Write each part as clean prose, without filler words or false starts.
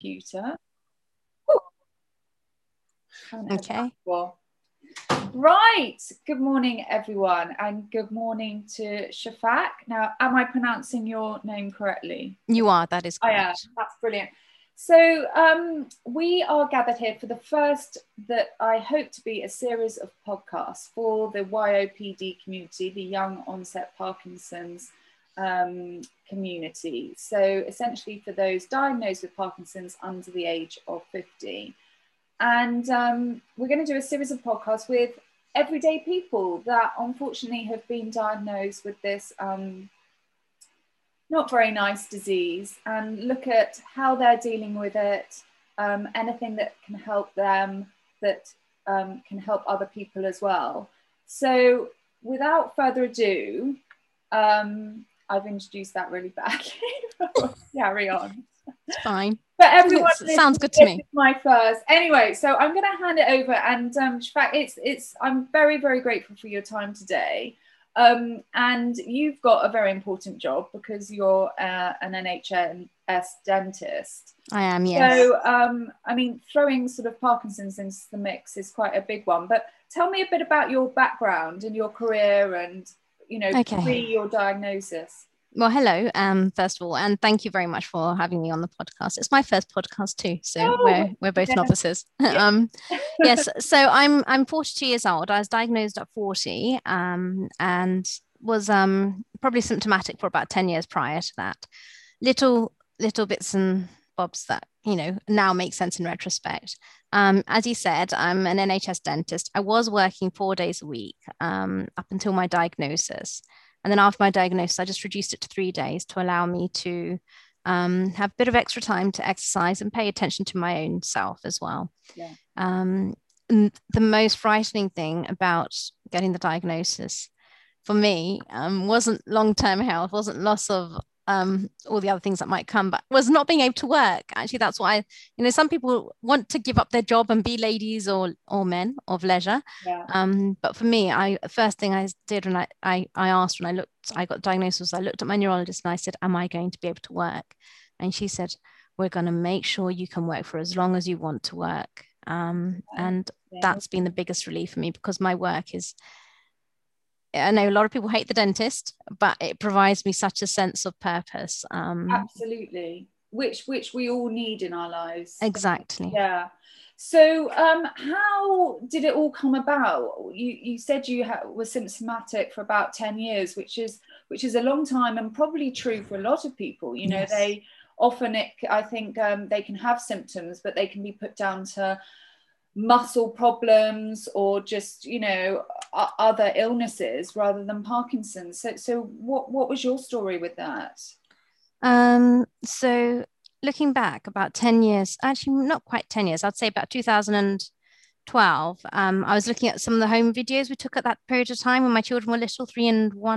computer. Okay. Right. Good morning, everyone, and good morning to Shafak. Now, am I pronouncing your name correctly? You are. That is correct. I am. That's brilliant. So we are gathered here for the first that I hope to be a series of podcasts for the YOPD community, the Young Onset Parkinson's community. So essentially for those diagnosed with Parkinson's under the age of 50. And we're going to do a series of podcasts with everyday people that unfortunately have been diagnosed with this not very nice disease, and look at how they're dealing with it, anything that can help them, that can help other people as well. So without further ado, I've introduced that really badly. Carry on. It's fine. But everyone, sounds good to me. This is my first. Anyway, so I'm going to hand it over, and Shafak, I'm very, very grateful for your time today. And you've got a very important job because you're an NHS dentist. I am, yes. So, I mean, throwing sort of Parkinson's into the mix is quite a big one. But tell me a bit about your background and your career and, pre your diagnosis. Well, hello, first of all, and thank you very much for having me on the podcast. It's my first podcast too, so we're both novices. Yes, so I'm 42 years old. I was diagnosed at 40, and was probably symptomatic for about 10 years prior to that. Little bits and bobs that now make sense in retrospect. As you said, I'm an NHS dentist. I was working 4 days a week up until my diagnosis. And then after my diagnosis, I just reduced it to 3 days to allow me to have a bit of extra time to exercise and pay attention to my own self as well. Yeah. The most frightening thing about getting the diagnosis for me wasn't long-term health, wasn't loss of all the other things that might come, but was not being able to work. Actually, that's why some people want to give up their job and be ladies or men of leisure. Yeah. But for me, first thing I did when I asked when I got diagnosed was I looked at my neurologist and I said, am I going to be able to work? And she said, we're going to make sure you can work for as long as you want to work. And that's been the biggest relief for me, because my work is, I know a lot of people hate the dentist, but it provides me such a sense of purpose. Absolutely, which we all need in our lives. Exactly. Yeah. So how did it all come about? You said you were symptomatic for about 10 years, which is a long time, and probably true for a lot of people. Yes. They often, I think they can have symptoms, but they can be put down to muscle problems or just other illnesses rather than Parkinson's. So what was your story with that? So looking back about 10 years, actually not quite 10 years, I'd say about 2012, I was looking at some of the home videos we took at that period of time when my children were little, 3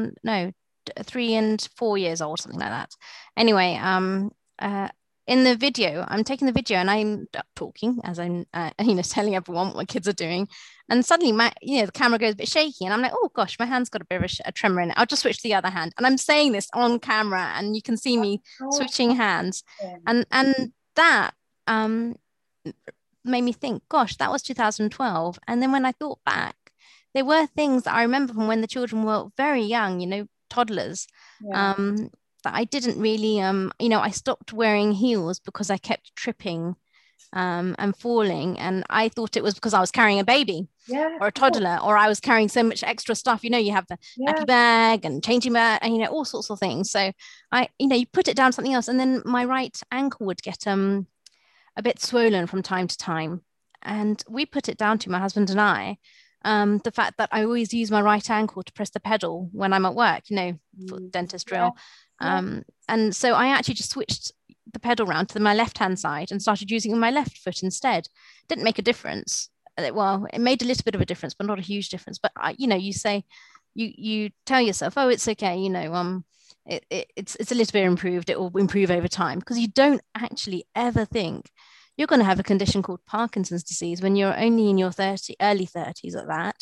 and 4 years old, something like that. Anyway, in the video, I'm taking the video and I'm talking as I'm, telling everyone what my kids are doing. And suddenly the camera goes a bit shaky and I'm like, oh gosh, my hand's got a bit of a tremor in it. I'll just switch to the other hand. And I'm saying this on camera and you can see me switching hands. And that made me think, gosh, that was 2012. And then when I thought back, there were things that I remember from when the children were very young, toddlers. Yeah. That I didn't really, I stopped wearing heels because I kept tripping and falling. And I thought it was because I was carrying a baby or a toddler, or I was carrying so much extra stuff. You have the nappy bag and changing bag and, all sorts of things. So you put it down to something else. And then my right ankle would get a bit swollen from time to time. And we put it down to, my husband and I, the fact that I always use my right ankle to press the pedal when I'm at work, for dentist drill. And so I actually just switched the pedal round to my left-hand side and started using my left foot instead. Didn't make a difference. Well, it made a little bit of a difference, but not a huge difference. But you say, you tell yourself, oh, it's okay. It's a little bit improved. It will improve over time, because you don't actually ever think you're going to have a condition called Parkinson's disease when you're only in your early 30s at that.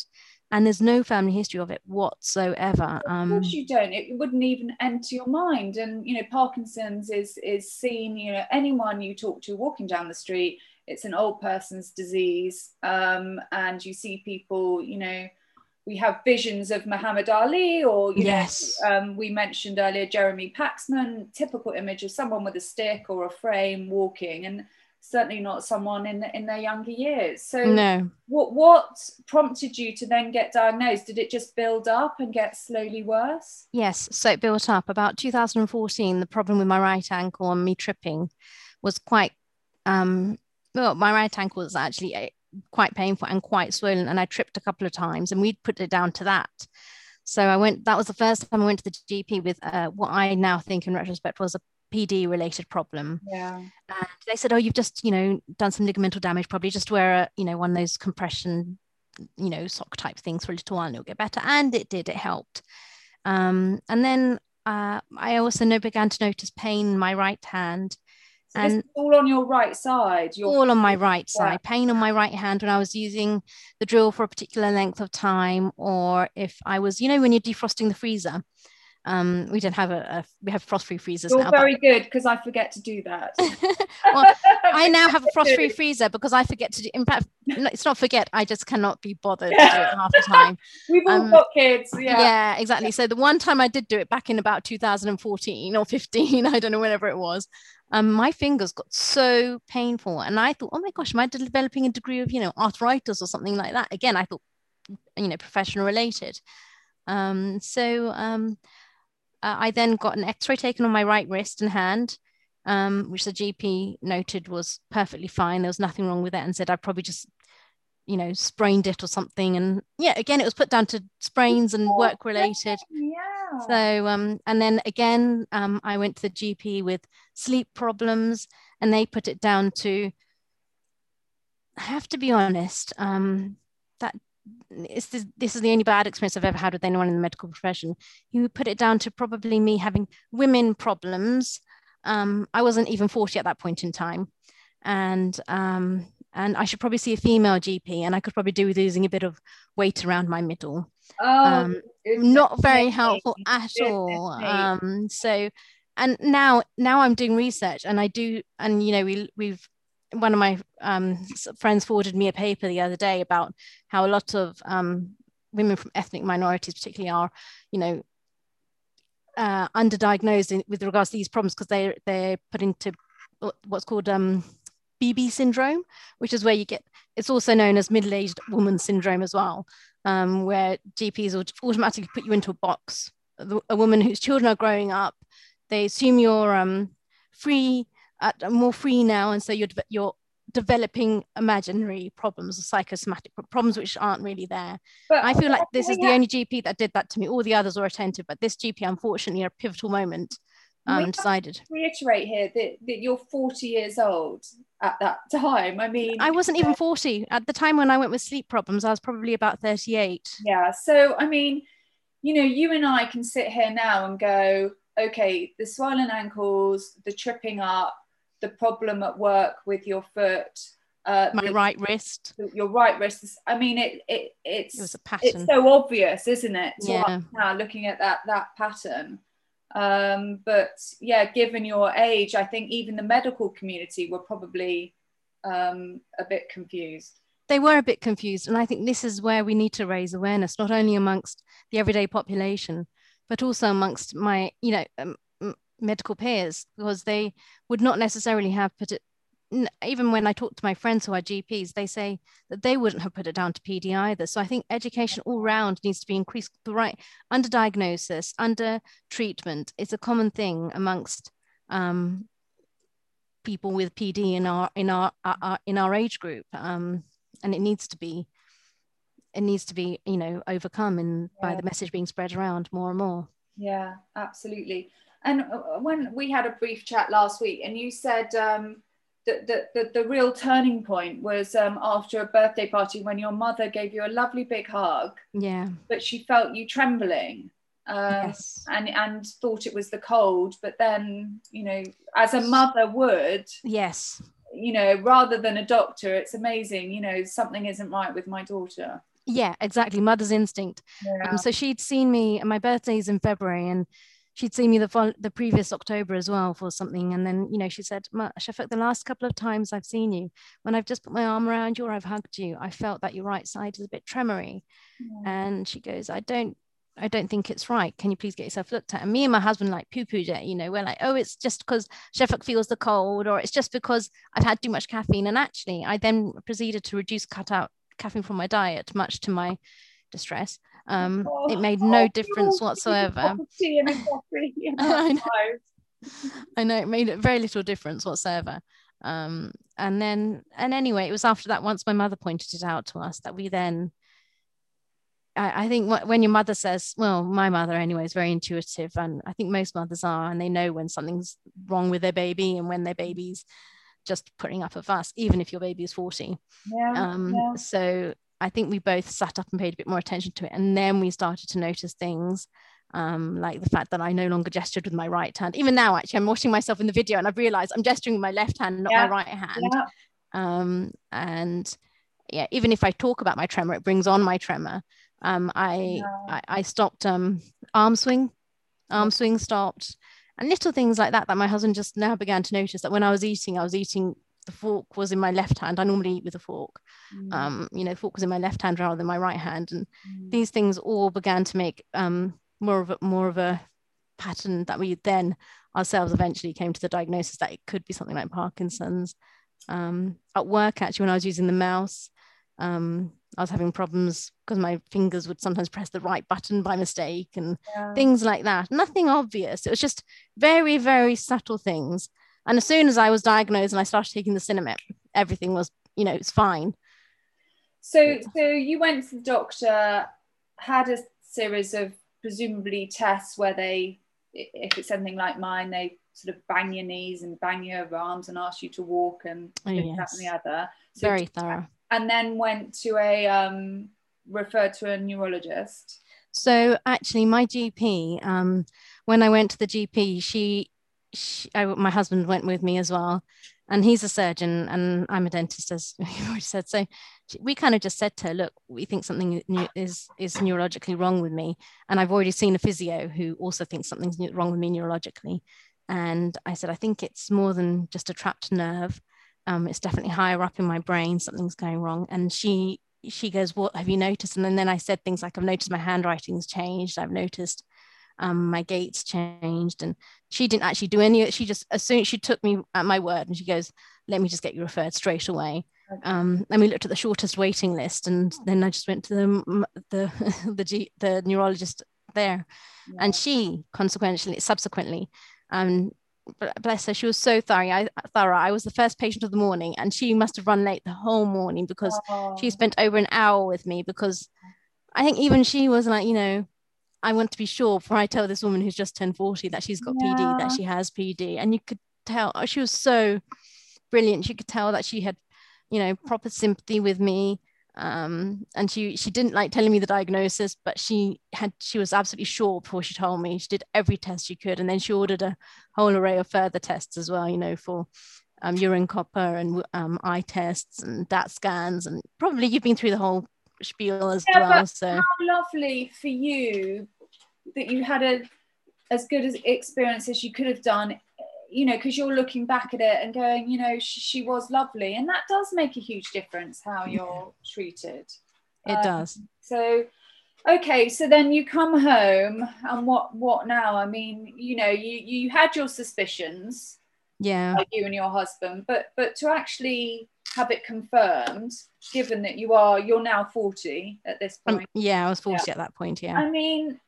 and there's no family history of it whatsoever. Of course you don't. It wouldn't even enter your mind. And Parkinson's is seen. Anyone you talk to walking down the street, it's an old person's disease, and you see people. We have visions of Muhammad Ali, or yes. We mentioned earlier Jeremy Paxman, typical image of someone with a stick or a frame walking, and certainly not someone in their younger years. So no. What prompted you to then get diagnosed? Did it just build up and get slowly worse? Yes, so it built up. About 2014, the problem with my right ankle and me tripping was quite well, my right ankle was actually quite painful and quite swollen, and I tripped a couple of times, and we'd put it down to that. So that was the first time I went to the GP with what I now think in retrospect was a PD related problem. Yeah. And they said, oh, you've just, done some ligamental damage, probably just wear one of those compression, sock type things for a little while and it'll get better. And it did, it helped. And then I also began to notice pain in my right hand. So and this is all on your right side? All on my right side, pain on my right hand when I was using the drill for a particular length of time, or if I was, when you're defrosting the freezer. We don't have we have frost-free freezers now. You're very good, because I forget to do that. Well, I now have a frost-free freezer because I forget to do. In fact, it's not forget. I just cannot be bothered to do it half the time. We've all got kids. Yeah, exactly. So the one time I did do it back in about 2014 or 15, I don't know, whenever it was. My fingers got so painful, and I thought, oh my gosh, am I developing a degree of arthritis or something like that? Again, I thought professional related. I then got an x-ray taken on my right wrist and hand, which the GP noted was perfectly fine. There was nothing wrong with it, and said I probably just, sprained it or something. And yeah, again, it was put down to sprains and work related. Yeah. So, and then again, I went to the GP with sleep problems, and they put it down to, I have to be honest, that this is the only bad experience I've ever had with anyone in the medical profession. You put it down to probably me having women problems. I wasn't even 40 at that point in time, and I should probably see a female GP, and I could probably do with losing a bit of weight around my middle. Not very helpful at all. So, and now I'm doing research, and I do, and we've one of my friends forwarded me a paper the other day about how a lot of women from ethnic minorities particularly are, underdiagnosed with regards to these problems, because they're put into what's called BB syndrome, which is where it's also known as middle-aged woman syndrome as well, where GPs will automatically put you into a box. A woman whose children are growing up, they assume you're more free now, and so you're developing imaginary problems or psychosomatic problems which aren't really there. But I feel like this is the only GP that did that to me. All the others were attentive, but this GP, unfortunately, at a pivotal moment, decided. Reiterate here that you're 40 years old at that time. I mean, I wasn't even 40 at the time when I went with sleep problems. I was probably about 38. Yeah. So I mean, you and I can sit here now and go, okay, the swollen ankles, the tripping up, the problem at work with your foot, my right wrist, your right wrist. I mean, it was a pattern. It's so obvious, isn't it? Yeah. Now looking at that pattern. But yeah, given your age, I think even the medical community were probably a bit confused. They were a bit confused, and I think this is where we need to raise awareness, not only amongst the everyday population, but also amongst my, medical peers, because they would not necessarily have put it. Even when I talk to my friends who are GPs, they say that they wouldn't have put it down to PD either. So I think education all round needs to be increased. The right underdiagnosis, under treatment is a common thing amongst people with PD in our age group, and it needs to be overcome by the message being spread around more and more. Yeah, absolutely. And when we had a brief chat last week, and you said the real turning point was after a birthday party when your mother gave you a lovely big hug. Yeah. But she felt you trembling. Yes. And thought it was the cold. But then, as a mother would. Yes. Rather than a doctor, it's amazing. Something isn't right with my daughter. Yeah, exactly. Mother's instinct. Yeah. So she'd seen me, and my birthday's in February, and she'd seen me the previous October as well for something. And then, she said, Shafak, the last couple of times I've seen you, when I've just put my arm around you or I've hugged you, I felt that your right side is a bit tremory. Yeah. And she goes, I don't think it's right. Can you please get yourself looked at? And me and my husband like poo-pooed it, we're like, oh, it's just because Shafak feels the cold, or it's just because I've had too much caffeine. And actually, I then proceeded to cut out caffeine from my diet, much to my distress. It made no difference whatsoever. I know it made very little difference whatsoever. And anyway, it was after that, once my mother pointed it out to us, that we then, I think when your mother says, well, my mother anyway is very intuitive, and I think most mothers are, and they know when something's wrong with their baby and when their baby's just putting up a fuss, even if your baby is 40. So I think we both sat up and paid a bit more attention to it, and then we started to notice things like the fact that I no longer gestured with my right hand. Even now, actually, I'm watching myself in the video and I've realized I'm gesturing with my left hand, not my right hand. And yeah, even if I talk about my tremor, it brings on my tremor. I stopped arm swing stopped, and little things like that my husband just now began to notice, that when I was eating, the fork was in my left hand. I normally eat with a fork. The fork was in my left hand rather than my right hand, and these things all began to make more of a pattern, that we then ourselves eventually came to the diagnosis that it could be something like Parkinson's. At work, actually, when I was using the mouse, I was having problems because my fingers would sometimes press the right button by mistake, and things like that. Nothing obvious. It was just very, very subtle things. And as soon as I was diagnosed and I started taking the Sinemet, everything was, it's fine. So you went to the doctor, had a series of presumably tests where they, if it's something like mine, they sort of bang your knees and bang your arms and ask you to walk and that and the other. So very thorough. And then went to referred to a neurologist. So actually, my GP, when I went to the GP, my husband went with me as well, and he's a surgeon and I'm a dentist, as you already said. So we kind of just said to her, look, we think something is neurologically wrong with me, and I've already seen a physio who also thinks something's wrong with me neurologically. And I said, I think it's more than just a trapped nerve. It's definitely higher up in my brain. Something's going wrong. And she goes, what have you noticed? And then I said things like, I've noticed my handwriting's changed. I've noticed my gait's changed. And she didn't actually do any. She just, as soon as she took me at my word, and she goes, let me just get you referred straight away. Okay. And we looked at the shortest waiting list, and then I just went to the neurologist there, and she subsequently, bless her, she was so thorough. I was the first patient of the morning, and she must have run late the whole morning because she spent over an hour with me, because I think even she was like, I want to be sure before I tell this woman who's just turned 40 that she's got PD, that she has PD. And you could tell, she was so brilliant. She could tell that she had, proper sympathy with me. And she didn't like telling me the diagnosis, but she was absolutely sure before she told me. She did every test she could, and then she ordered a whole array of further tests as well, for urine copper and eye tests and DAT scans, and probably you've been through the whole spiel as well. So how lovely for you that you had as good as experience as you could have done, because you're looking back at it and going, she was lovely, and that does make a huge difference how you're treated. It does. So okay, so then you come home, and what now? I mean, you had your suspicions, like you and your husband, but to actually have it confirmed, given that you're now 40 at this point. I was 40 at that point. I mean,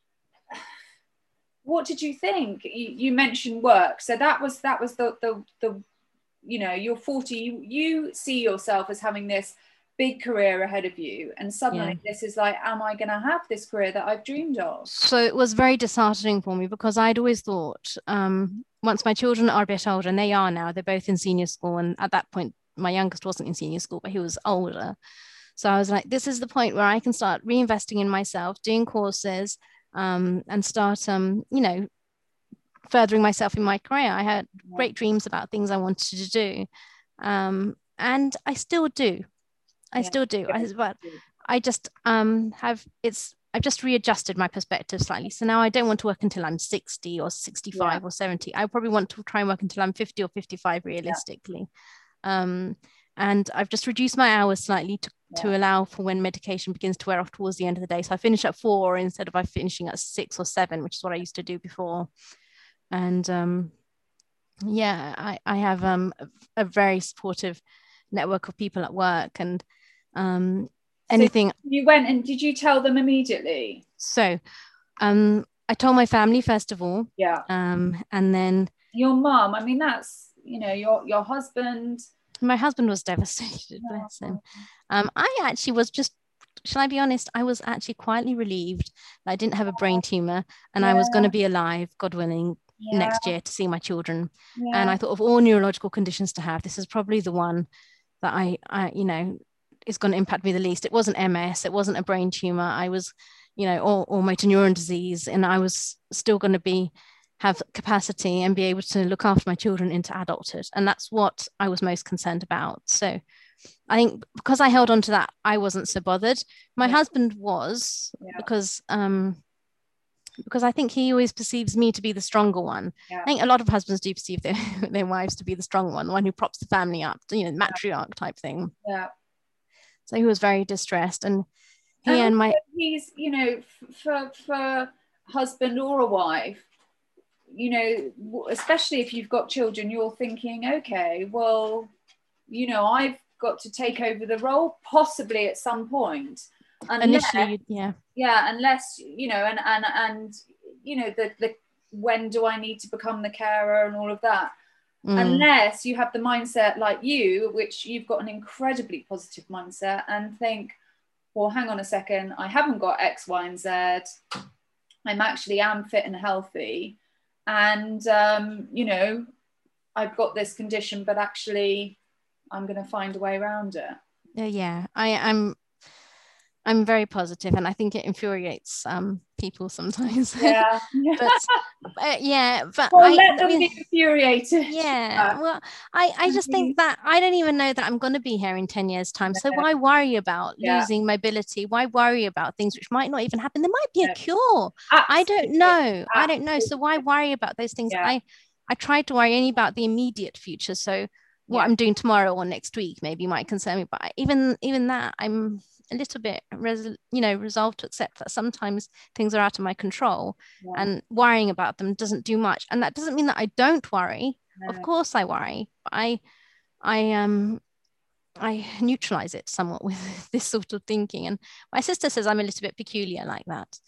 what did you think? You mentioned work, so that was the you're 40, you see yourself as having this big career ahead of you, and suddenly this is like, am I going to have this career that I've dreamed of? So it was very disheartening for me, because I'd always thought, once my children are a bit older, and they are now, they're both in senior school, and at that point my youngest wasn't in senior school, but he was older. So I was like, this is the point where I can start reinvesting in myself, doing courses, and start, furthering myself in my career. I had great dreams about things I wanted to do. And I still do. But I just I've just readjusted my perspective slightly. So now I don't want to work until I'm 60 or 65 or 70. I probably want to try and work until I'm 50 or 55 realistically. And I've just reduced my hours slightly to allow for when medication begins to wear off towards the end of the day. So I finish at 4 instead of I finishing at 6 or 7, which is what I used to do before. And I have a very supportive network of people at work, and anything. So you went and did you tell them immediately? So I told my family first of all. Yeah. And then your mom, I mean, that's, you know, your husband. My husband was devastated, bless him. I actually was just, shall I be honest, I was actually quietly relieved that I didn't have a brain tumor, and I was going to be alive, God willing, next year to see my children. And I thought, of all neurological conditions to have, this is probably the one that I you know, is going to impact me the least. It wasn't MS, it wasn't a brain tumor. I was, you know, or motor neuron disease, and I was still going to have capacity and be able to look after my children into adulthood. And that's what I was most concerned about. So I think because I held on to that, I wasn't so bothered. My husband was, because I think he always perceives me to be the stronger one. I think a lot of husbands do perceive their wives to be the strong one, the one who props the family up, you know, matriarch type thing. Yeah. So he was very distressed, and he's, you know, for husband or a wife, you know, especially if you've got children, you're thinking, okay, well, you know, I've got to take over the role possibly at some point. Unless, unless, you know, and you know, the when do I need to become the carer and all of that. Unless you have the mindset like you, which you've got an incredibly positive mindset, and think, well, hang on a second, I haven't got X, Y, and Z. I'm actually am fit and healthy. And, you know, I've got this condition, but actually I'm going to find a way around it. Yeah, I'm very positive, and I think it infuriates people sometimes. Yeah. But well, let them be infuriated. Yeah. Well, I just think that I don't even know that I'm going to be here in 10 years' time. So why worry about losing mobility? Why worry about things which might not even happen? There might be a cure. Absolutely. I don't know. I don't know. So why worry about those things? I try to worry only about the immediate future. So what I'm doing tomorrow or next week maybe might concern me. But even that, I'm a little bit resolved to accept that sometimes things are out of my control, and worrying about them doesn't do much. And that doesn't mean that I don't worry. Of course I worry, but I neutralize it somewhat with this sort of thinking. And my sister says I'm a little bit peculiar like that.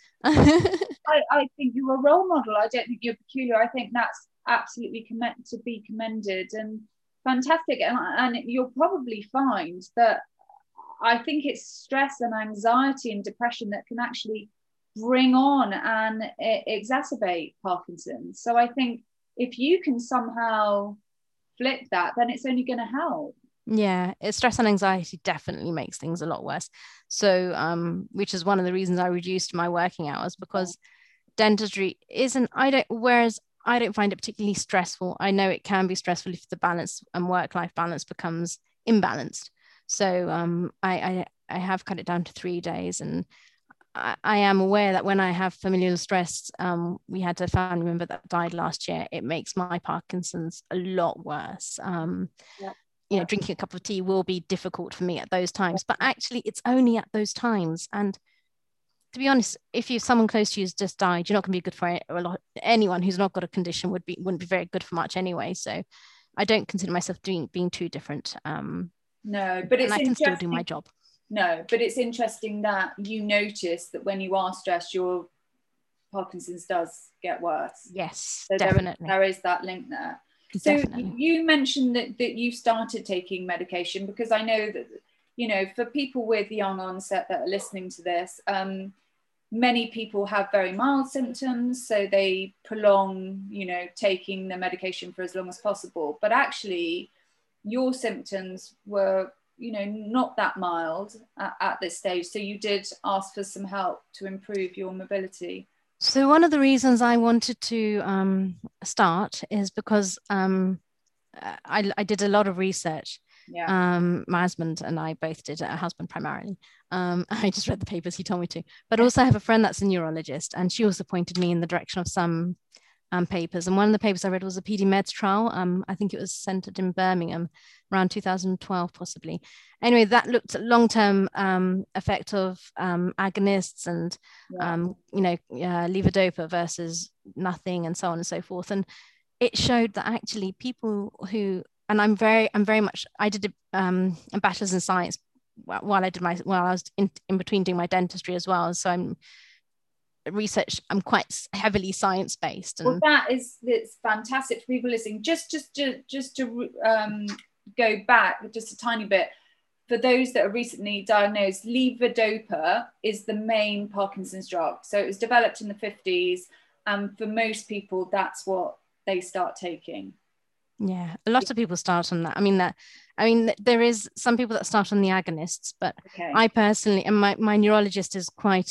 I think you're a role model. I don't think you're peculiar. I think that's absolutely to be commended and fantastic. And you'll probably find that I think it's stress and anxiety and depression that can actually bring on and exacerbate Parkinson's. So I think if you can somehow flip that, then it's only going to help. Yeah, stress and anxiety definitely makes things a lot worse. So, which is one of the reasons I reduced my working hours, because dentistry I don't find it particularly stressful. I know it can be stressful if the balance and work-life balance becomes imbalanced. So I have cut it down to 3 days, and I am aware that when I have familial stress, we had a family member that died last year. It makes my Parkinson's a lot worse. You know, drinking a cup of tea will be difficult for me at those times, but actually it's only at those times. And to be honest, if someone close to you has just died, you're not going to be good for anyone who's not got a condition wouldn't be very good for much anyway. So I don't consider myself being too different. No, but I can still do my job. No, but it's interesting that you notice that when you are stressed, your Parkinson's does get worse. Yes, so definitely. There is that link there. Definitely. So you mentioned that you started taking medication, because I know that, you know, for people with young onset that are listening to this, many people have very mild symptoms, so they prolong, you know, taking the medication for as long as possible. But actually, your symptoms were, you know, not that mild at this stage. So you did ask for some help to improve your mobility. So one of the reasons I wanted to start is because I did a lot of research, My husband and I both did it, a husband primarily. I just read the papers, he told me to. But also I have a friend that's a neurologist, and she also pointed me in the direction of some papers. And one of the papers I read was a PD Meds trial. I think it was centered in Birmingham around 2012, possibly. Anyway, that looked at long-term effect of agonists and, levodopa versus nothing, and so on and so forth. And it showed that actually people who, and I'm very much, I did a bachelor's in science while I was in between doing my dentistry as well. So I'm quite heavily science based. And well, it's fantastic for people listening. Just to go back just a tiny bit, for those that are recently diagnosed, levodopa is the main Parkinson's drug. So it was developed in the 50s, and for most people, that's what they start taking. Yeah, a lot of people start on that. I mean, there is some people that start on the agonists, but I personally, and my neurologist is quite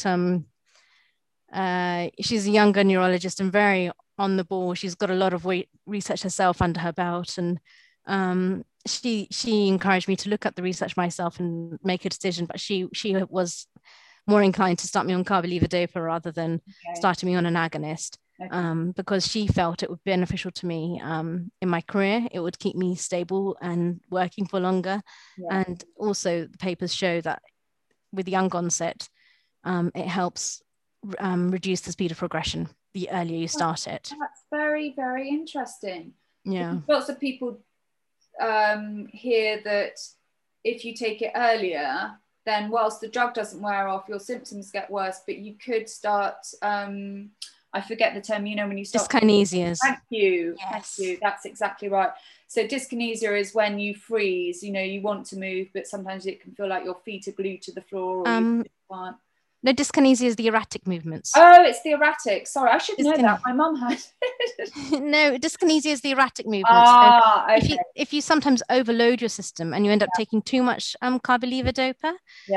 she's a younger neurologist and very on the ball. She's got a lot of research herself under her belt, and she encouraged me to look at the research myself and make a decision. But she was more inclined to start me on carbidopa rather than starting me on an agonist. Because she felt it would be beneficial to me in my career. It would keep me stable and working for longer. And also the papers show that with young onset, it helps reduce the speed of progression the earlier you start it. That's very, very interesting. Yeah. Lots of people hear that if you take it earlier, then whilst the drug doesn't wear off, your symptoms get worse, but you could start... I forget the term, when you start... Dyskinesias. Thank you. Yes. Thank you. That's exactly right. So dyskinesia is when you freeze, you want to move, but sometimes it can feel like your feet are glued to the floor, or you can't. No, dyskinesia is the erratic movements. Oh, it's the erratic. Sorry, I should know that. My mum had. No, dyskinesia is the erratic movements. Okay. If you sometimes overload your system and you end up taking too much carbidopa,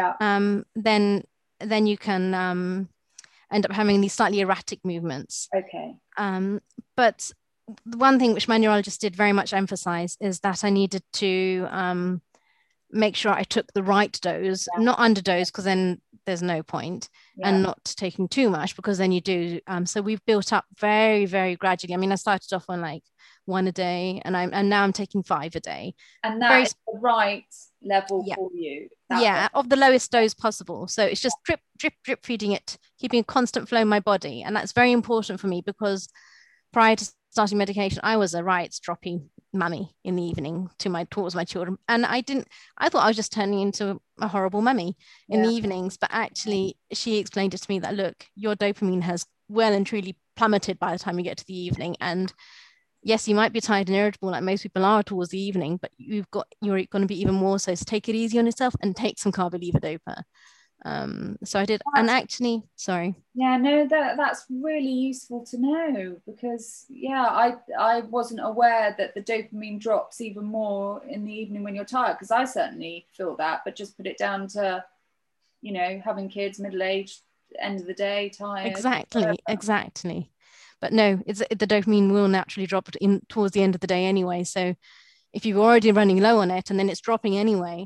then you can end up having these slightly erratic movements. Okay. But the one thing which my neurologist did very much emphasize is that I needed to make sure I took the right dose, not underdose, because then there's no point, and not taking too much, because then you do. So we've built up very, very gradually. I mean, I started off on like 1 a day, and now I'm taking 5 a day. And that is the right level for you. Of the lowest dose possible. So it's just drip feeding it, keeping a constant flow in my body. And that's very important for me, because prior to starting medication, I was a right stroppy mummy in the evening towards my children. And I thought I was just turning into a horrible mummy in the evenings. But actually, she explained it to me that, look, your dopamine has well and truly plummeted by the time you get to the evening. And yes, you might be tired and irritable like most people are towards the evening, but you're going to be even more so. So take it easy on yourself and take some carbidopa. So I did, and actually, sorry. Yeah, no, that's really useful to know, because I wasn't aware that the dopamine drops even more in the evening when you're tired, because I certainly feel that, but just put it down to, having kids, middle-aged, end of the day, tired. Exactly. But no, the dopamine will naturally drop towards the end of the day anyway. So if you're already running low on it and then it's dropping anyway,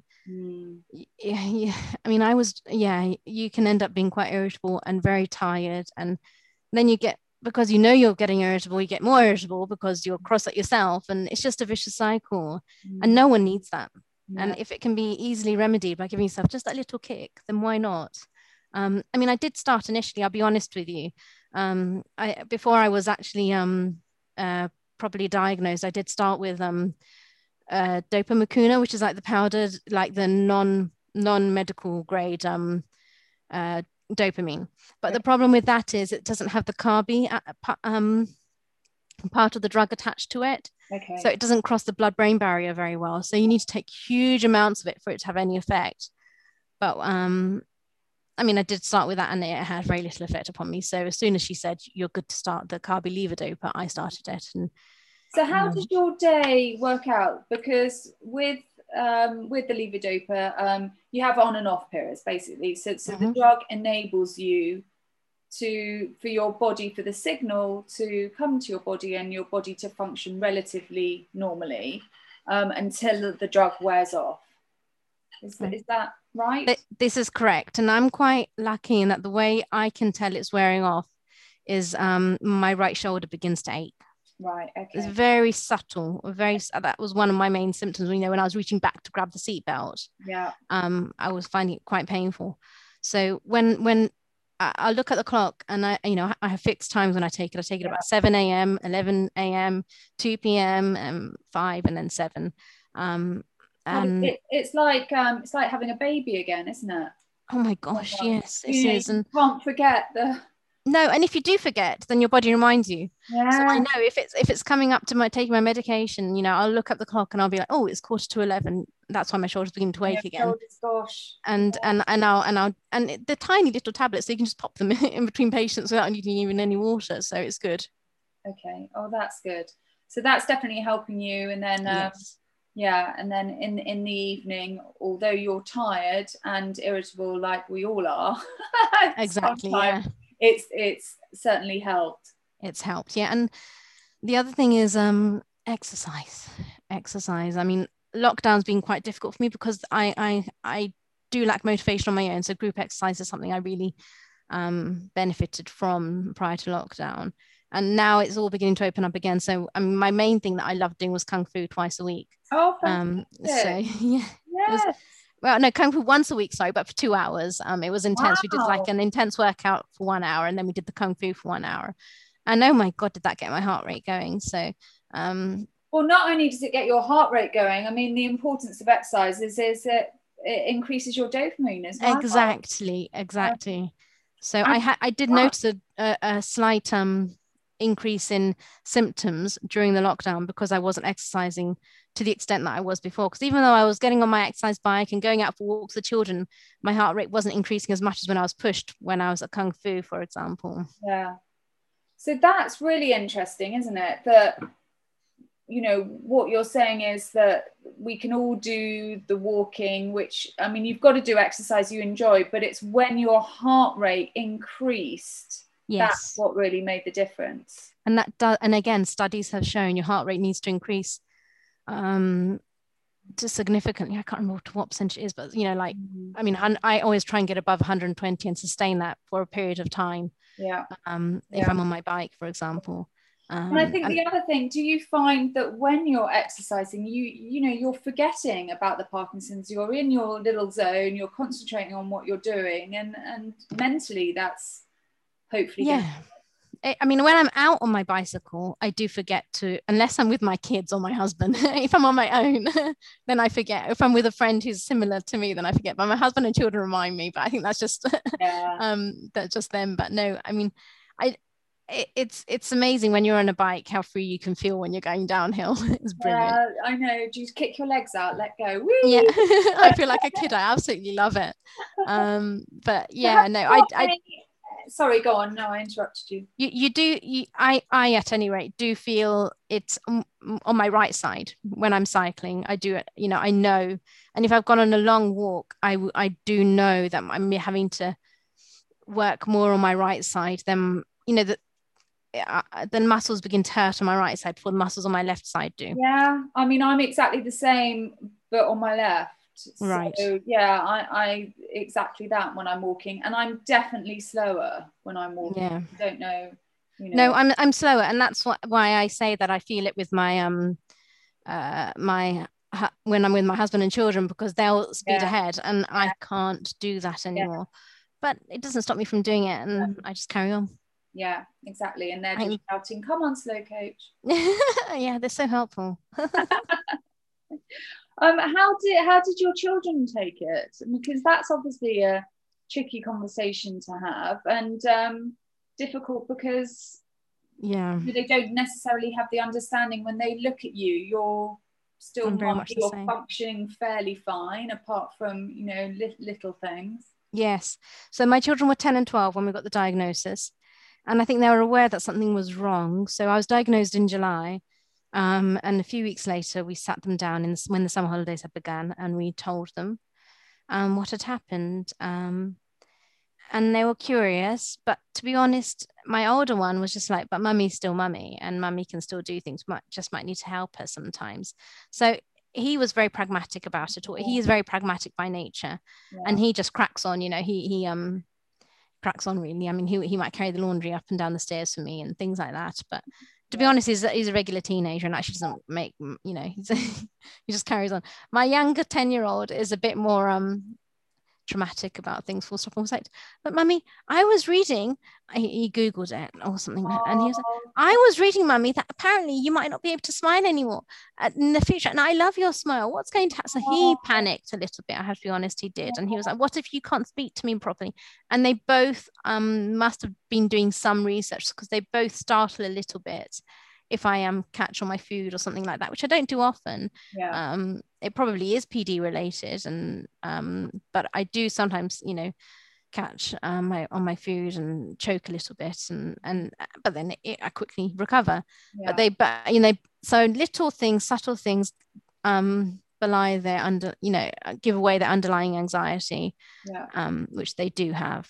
I mean, you can end up being quite irritable and very tired. And then because you're getting irritable, you get more irritable because you're cross at yourself. And it's just a vicious cycle. And no one needs that. And if it can be easily remedied by giving yourself just that little kick, then why not? I mean, I did start initially, I'll be honest with you. Before I was actually properly diagnosed, I did start with dopamicuna, which is like the powdered, like the non-medical grade dopamine. But the problem with that is it doesn't have the carby part of the drug attached to it. Okay. So it doesn't cross the blood-brain barrier very well. So you need to take huge amounts of it for it to have any effect. But I mean, I did start with that and it had very little effect upon me. So as soon as she said, you're good to start the carbidopa, I started it. And so how does your day work out? Because with the levodopa, you have on and off periods, basically. So the drug enables you for your body, for the signal to come to your body and your body to function relatively normally. until the drug wears off. Is that right? This is correct. And I'm quite lucky in that the way I can tell it's wearing off is my right shoulder begins to ache. Right. Okay. It's very subtle. That was one of my main symptoms. You know, when I was reaching back to grab the seatbelt. Yeah. I was finding it quite painful. So when I look at the clock and I have fixed times when I take it. I take it about 7 a.m., 11 a.m., 2 p.m., 5, and then 7. And it's like having a baby again, isn't it? Oh my gosh, yes, it is. And you can't forget the. No, and if you do forget, then your body reminds you. Yeah. So I know if it's coming up to taking my medication, you know, I'll look up the clock and I'll be like, oh, it's 11:15. That's why my shoulders begin to ache again. Gosh. And the tiny little tablets, so you can just pop them in between patients without needing even any water. So it's good. Okay. Oh, that's good. So that's definitely helping you. And then yes. Yeah, and then in the evening, although you're tired and irritable like we all are, exactly, yeah, it's certainly helped. It's helped, yeah. And the other thing is exercise. I mean, lockdown's been quite difficult for me because I do lack motivation on my own. So group exercise is something I really benefited from prior to lockdown. And now it's all beginning to open up again. So my main thing that I loved doing was Kung Fu twice a week. Oh, fantastic. So yeah. Yes. Well, no, Kung Fu once a week, sorry, but for 2 hours. It was intense. Wow. We did like an intense workout for 1 hour, and then we did the Kung Fu for 1 hour. And oh my God, did that get my heart rate going. So well, not only does it get your heart rate going, I mean, the importance of exercise is it increases your dopamine as well. Exactly. So I did notice a slight increase in symptoms during the lockdown because I wasn't exercising to the extent that I was before. Because even though I was getting on my exercise bike and going out for walks with children, my heart rate wasn't increasing as much as when I was pushed when I was at Kung Fu, for example. Yeah. So that's really interesting, isn't it? That, you know, what you're saying is that we can all do the walking, which, I mean, you've got to do exercise you enjoy, but it's when your heart rate increased. Yes. That's what really made the difference. And and again, studies have shown your heart rate needs to increase to significantly. I can't remember what percentage it is, but you know, like, I mean, I always try and get above 120 and sustain that for a period of time. Yeah. If I'm on my bike, for example. And I think the other thing, do you find that when you're exercising, you know, you're forgetting about the Parkinson's, you're in your little zone, you're concentrating on what you're doing, and mentally that's hopefully I mean, when I'm out on my bicycle, I do forget to, unless I'm with my kids or my husband. If I'm on my own, then I forget. If I'm with a friend who's similar to me, then I forget. But my husband and children remind me. But I think that's just that's just them. But no, I mean, it's amazing when you're on a bike how free you can feel when you're going downhill. It's brilliant. Yeah, I know. Do you kick your legs out, let go? Woo! Yeah, I feel like a kid. I absolutely love it. But yeah, no, I sorry, go on. No, I interrupted you. You do. I at any rate do feel it's on my right side when I'm cycling. I do it. You know, I know. And if I've gone on a long walk, I do know that I'm having to work more on my right side. Then you know that the muscles begin to hurt on my right side before the muscles on my left side do. Yeah, I mean, I'm exactly the same, but on my left. Right. So yeah, I exactly that when I'm walking, and I'm definitely slower when I'm walking. Yeah. I don't know, you know. No, I'm slower, and that's why I say that I feel it with my when I'm with my husband and children, because they'll speed ahead and I can't do that anymore. But it doesn't stop me from doing it, and I just carry on. Yeah, exactly. And they're just shouting, "Come on, slow coach." Yeah, they're so helpful. How did your children take it? Because that's obviously a tricky conversation to have, and difficult because they don't necessarily have the understanding. When they look at you, you're still you're functioning fairly fine, apart from, you know, little things. Yes. So my children were 10 and 12 when we got the diagnosis, and I think they were aware that something was wrong. So I was diagnosed in July. And a few weeks later, we sat them down when the summer holidays had begun, and we told them what had happened. And they were curious, but to be honest, my older one was just like, but mummy's still mummy, and mummy can still do things, just might need to help her sometimes. So he was very pragmatic about it, or he is very pragmatic by nature, and he just cracks on. He cracks on really. I mean, he might carry the laundry up and down the stairs for me and things like that. But to be honest, he's a regular teenager and actually doesn't make, he just carries on. My younger 10-year-old is a bit more dramatic about things, full stop, almost like, but mummy, I was reading, he googled it or something, and he was like, I was reading, mummy, that apparently you might not be able to smile anymore in the future, and I love your smile, what's going to happen? So he panicked a little bit, I have to be honest, he did. And he was like, what if you can't speak to me properly? And they both must have been doing some research, because they both startle a little bit if I catch on my food or something like that, which I don't do often. It probably is PD related, and but I do sometimes, catch on my food and choke a little bit, and but then I quickly recover. But so little things, subtle things, belie their give away their underlying anxiety, which they do have.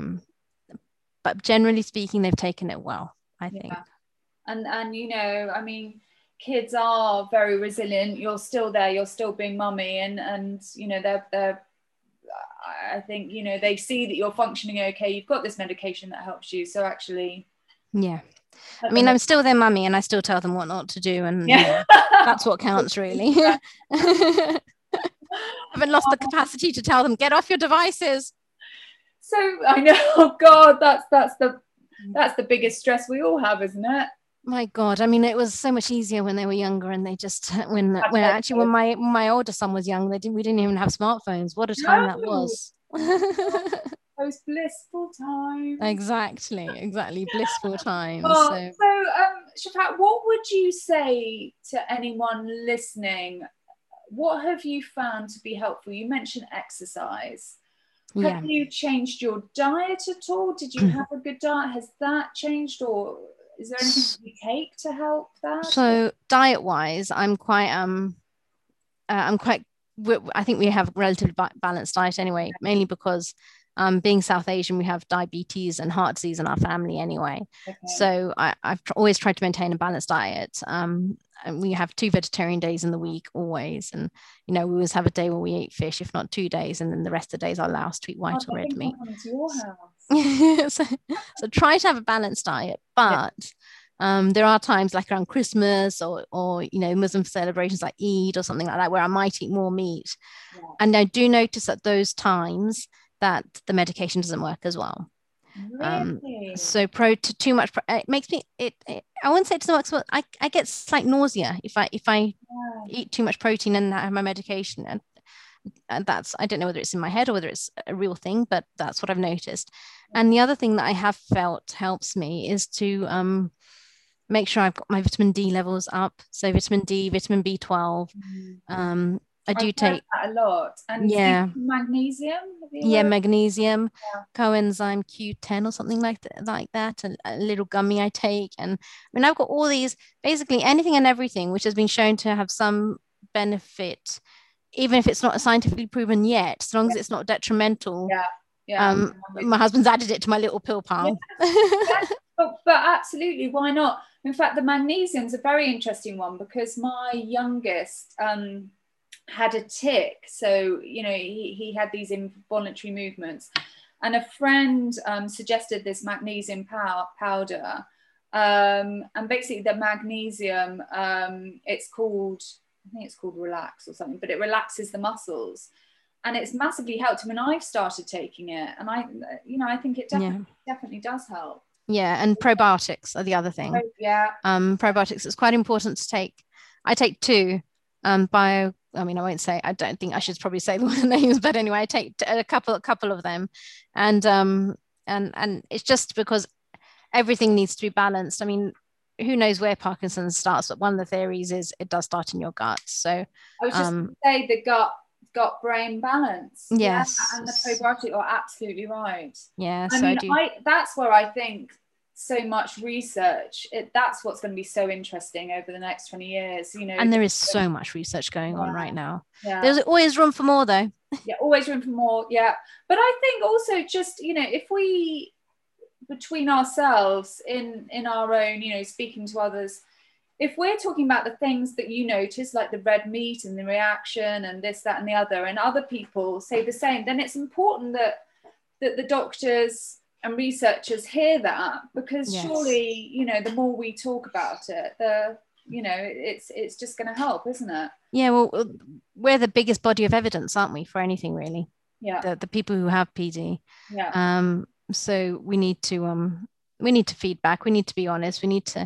But generally speaking, they've taken it well, I think. And I mean, kids are very resilient. You're still there, you're still being mummy, and they're I think they see that you're functioning okay, you've got this medication that helps you, so actually I mean, I'm still their mummy and I still tell them what not to do, and that's what counts really. I haven't lost the capacity to tell them, get off your devices. So I know, oh God, that's the biggest stress we all have, isn't it? My God, I mean, it was so much easier when they were younger, and they just when my older son was young, we didn't even have smartphones. What a time that was. Those blissful times. Exactly, blissful times. So Shafat, what would you say to anyone listening? What have you found to be helpful? You mentioned exercise. Have you changed your diet at all? Did you have a good diet? Has that changed, or is there anything you take to help that? So diet-wise, I think we have a relatively balanced diet anyway, mainly because being South Asian, we have diabetes and heart disease in our family anyway. So I've always tried to maintain a balanced diet. And we have 2 vegetarian days in the week always, and we always have a day where we eat fish, if not 2 days, and then the rest of the days I'll allow us to eat white or red meat. So try to have a balanced diet, but there are times like around Christmas or Muslim celebrations like Eid or something like that, where I might eat more meat, and I do notice at those times that the medication doesn't work as well. Really? So too much, it makes me I wouldn't say it doesn't work, so I get slight nausea if I eat too much protein and have my medication, and that's, I don't know whether it's in my head or whether it's a real thing, but that's what I've noticed. And the other thing that I have felt helps me is to make sure I've got my vitamin D levels up. So vitamin D, vitamin B12. I do take that a lot. And magnesium. Magnesium, coenzyme Q10 or something like that. And a little gummy I take. And I mean, I've got all these, basically anything and everything, which has been shown to have some benefit, even if it's not scientifically proven yet, as long as it's not detrimental. My husband's added it to my little pill pile. But absolutely, why not? In fact, the magnesium's a very interesting one, because my youngest had a tic. So, he had these involuntary movements, and a friend suggested this magnesium powder. And basically the magnesium, I think it's called Relax or something, but it relaxes the muscles. And it's massively helped him, and I've started taking it, and I think it definitely does help. And probiotics are the other thing. Probiotics is quite important to take. I take 2. I don't think I should probably say the names, but anyway, I take a couple of them, and it's just because everything needs to be balanced. I mean, who knows where Parkinson's starts, but one of the theories is it does start in your gut. So I was just going to say the gut-brain balance. Yes. And the probiotic are absolutely right. Yeah. That's where I think so much research, that's what's going to be so interesting over the next 20 years. And there is so much research going on right now. There's always room for more, though. Always room for more. But I think also just, if we, between ourselves in our own, speaking to others, if we're talking about the things that you notice, like the red meat and the reaction and this, that, and the other, and other people say the same, then it's important that the doctors and researchers hear that, because surely, the more we talk about it, it's just going to help, isn't it? Yeah, well, we're the biggest body of evidence, aren't we, for anything really? Yeah. The people who have PD. Yeah. So we need to feedback. We need to be honest. We need to,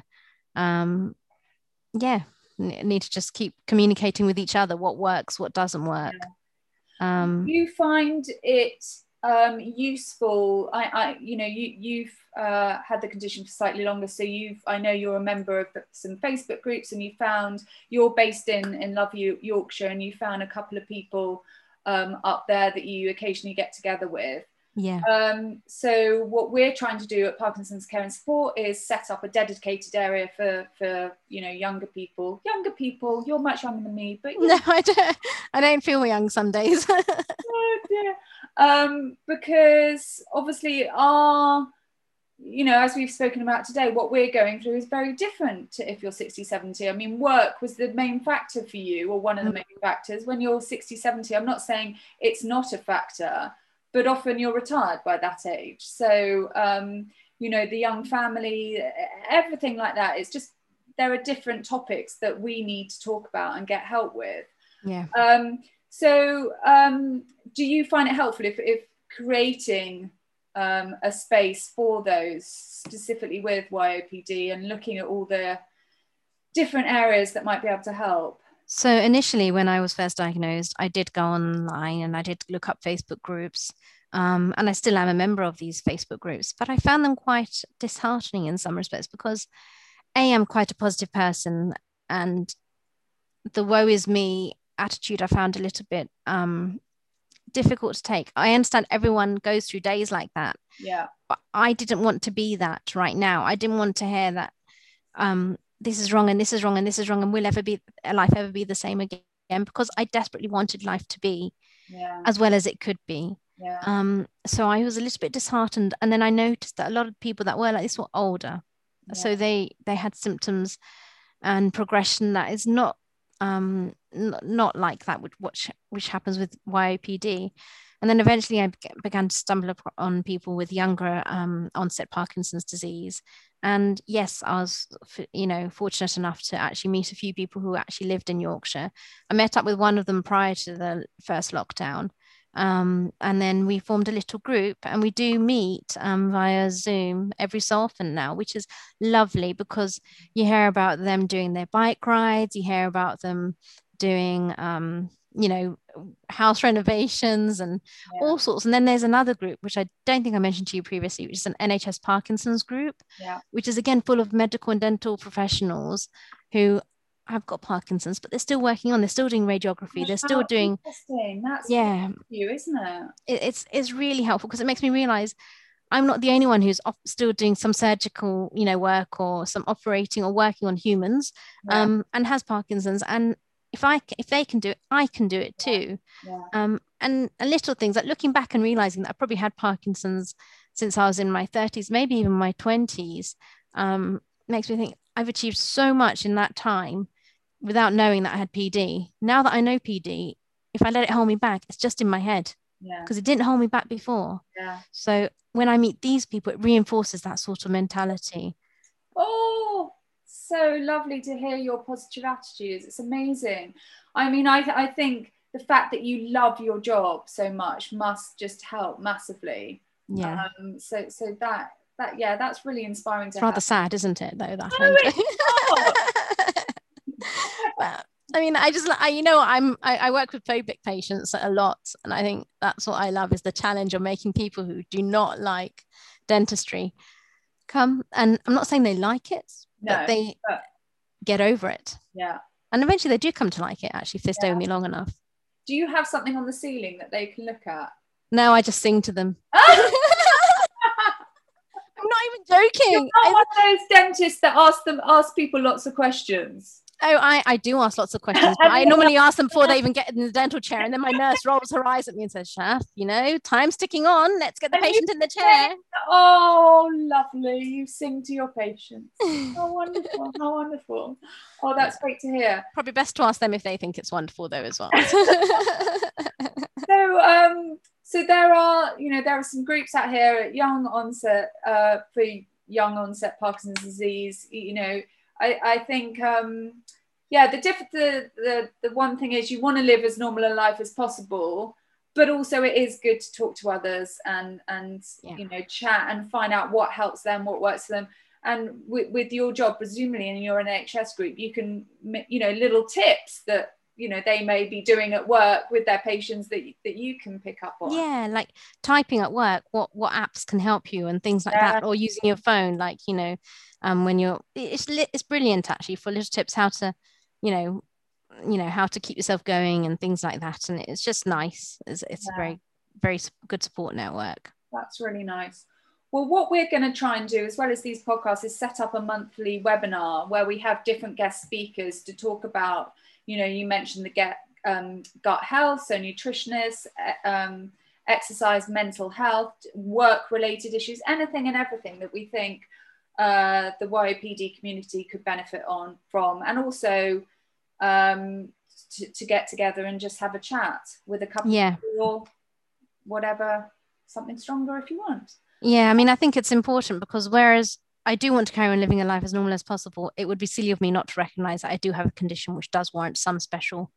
need to just keep communicating with each other. What works, what doesn't work. Yeah. You find it useful? You've had the condition for slightly longer, so I know you're a member of some Facebook groups, and you're based in Love Yorkshire, and you found a couple of people up there that you occasionally get together with. Yeah. So what we're trying to do at Parkinson's Care and Support is set up a dedicated area for younger people. You're much younger than me, but no, I don't feel young some days. Oh dear. Because obviously as we've spoken about today, what we're going through is very different to if you're 60, 70. I mean, work was the main factor for you, or one of the main factors. When you're 60, 70, I'm not saying it's not a factor, but often you're retired by that age. So, the young family, everything like that, it's just, there are different topics that we need to talk about and get help with. Yeah. So do you find it helpful if creating a space for those, specifically with YOPD, and looking at all the different areas that might be able to help? So initially, when I was first diagnosed, I did go online and I did look up Facebook groups. And I still am a member of these Facebook groups, but I found them quite disheartening in some respects, because I'm quite a positive person, and the woe is me attitude I found a little bit difficult to take. I understand everyone goes through days like that. Yeah. But I didn't want to be that right now. I didn't want to hear that this is wrong and this is wrong and this is wrong, and will life ever be the same again? Because I desperately wanted life to be as well as it could be. Yeah. So I was a little bit disheartened, and then I noticed that a lot of people that were like this were older. Yeah. So they had symptoms and progression that is not like that, which happens with YOPD. And then eventually I began to stumble on people with younger onset Parkinson's disease. And yes, I was, fortunate enough to actually meet a few people who actually lived in Yorkshire. I met up with one of them prior to the first lockdown. And then we formed a little group, and we do meet via Zoom every so often now, which is lovely, because you hear about them doing their bike rides, you hear about them doing house renovations and all sorts. And then there's another group, which I don't think I mentioned to you previously, which is an NHS Parkinson's group, which is again full of medical and dental professionals who have got Parkinson's, but they're still working on, they're still doing radiography, they're still doing, that's you, isn't it? It's really helpful, because it makes me realize I'm not the only one who's still doing some surgical work or some operating or working on humans and has Parkinson's. And if they can do it, I can do it too. And little things like looking back and realizing that I probably had Parkinson's since I was in my 30s, maybe even my 20s, makes me think I've achieved so much in that time without knowing that I had PD. Now that I know PD, if I let it hold me back, it's just in my head, because it didn't hold me back before. So when I meet these people, it reinforces that sort of mentality. Oh, so lovely to hear your positive attitudes. It's amazing. I mean, I think the fact that you love your job so much must just help massively. So that's really inspiring to It's rather sad, isn't it, though, that but I mean, I work with phobic patients a lot, and I think that's what I love, is the challenge of making people who do not like dentistry come. And I'm not saying they like it, but they get over it. And eventually they do come to like it, actually, if they stay with me long enough. Do you have something on the ceiling that they can look at? No, I just sing to them. I'm not even joking. You're not one of those dentists that ask people lots of questions. Oh, I do ask lots of questions, but I normally ask them before they even get in the dental chair. And then my nurse rolls her eyes at me and says, Shaf, time's ticking on. Let's get the patient in the chair. Oh, lovely. You sing to your patients. How wonderful. How wonderful. Oh, that's great to hear. Probably best to ask them if they think it's wonderful though as well. So there are some groups out here at young onset for young onset Parkinson's disease. I think the one thing is you want to live as normal a life as possible, but also it is good to talk to others and chat and find out what helps them, what works for them. And with your job, presumably in your NHS group, you can little tips that they may be doing at work with their patients that you can pick up on. Yeah, like typing at work, what apps can help you and things like that, or using your phone, like when you're it's brilliant actually for little tips how to how to keep yourself going and things like that. And it's just nice. It's a very, very good support network. That's really nice. Well, what we're going to try and do, as well as these podcasts, is set up a monthly webinar where we have different guest speakers to talk about, you mentioned the gut health, so nutritionists, exercise, mental health, work-related issues, anything and everything that we think the YOPD community could benefit from, and also to get together and just have a chat with a couple of people, whatever, something stronger if you want. Yeah, I mean, I think it's important because whereas I do want to carry on living a life as normal as possible, it would be silly of me not to recognize that I do have a condition which does warrant some special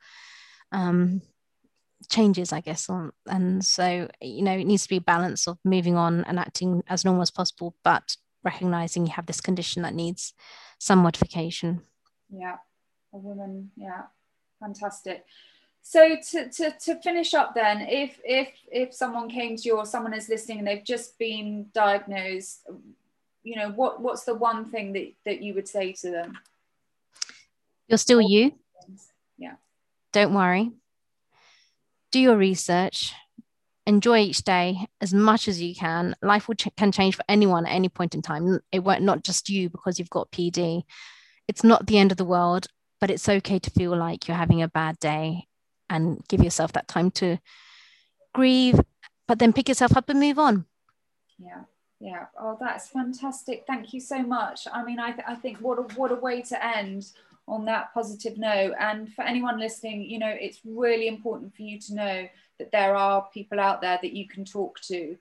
changes, I guess. And so, it needs to be a balance of moving on and acting as normal as possible, but recognizing you have this condition that needs some modification. Yeah, a woman. Yeah, fantastic. So to finish up then, if someone came to you or someone is listening and they've just been diagnosed, what's the one thing that you would say to them? You're still you. Yeah. Don't worry. Do your research. Enjoy each day as much as you can. Life can change for anyone at any point in time. It won't, not just you because you've got PD. It's not the end of the world, but it's okay to feel like you're having a bad day and give yourself that time to grieve, but then pick yourself up and move on. Yeah. Oh, that's fantastic. Thank you so much. I mean, I think what a way to end on that positive note. And for anyone listening, it's really important for you to know that there are people out there that you can talk to.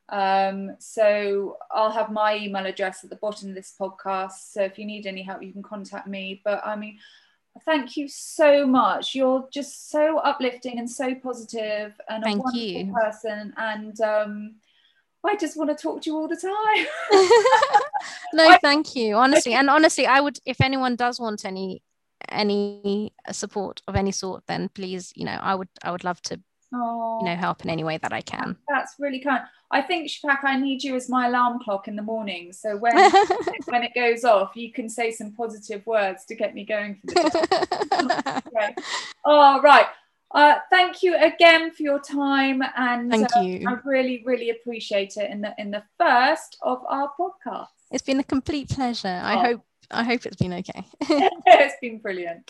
So I'll have my email address at the bottom of this podcast. So if you need any help, you can contact me. But I mean, thank you so much. You're just so uplifting and so positive and a wonderful person. And I just want to talk to you all the time. No, thank you. Honestly, I would, if anyone does want any support of any sort, then please, I would love to, help in any way that I can. That's really kind. I think, Shafak, I need you as my alarm clock in the morning. So when it goes off, you can say some positive words to get me going for the day. Okay. All right. Thank you again for your time, and thank you. I really, really appreciate it in the first of our podcasts. It's been a complete pleasure. I hope it's been okay. It's been brilliant.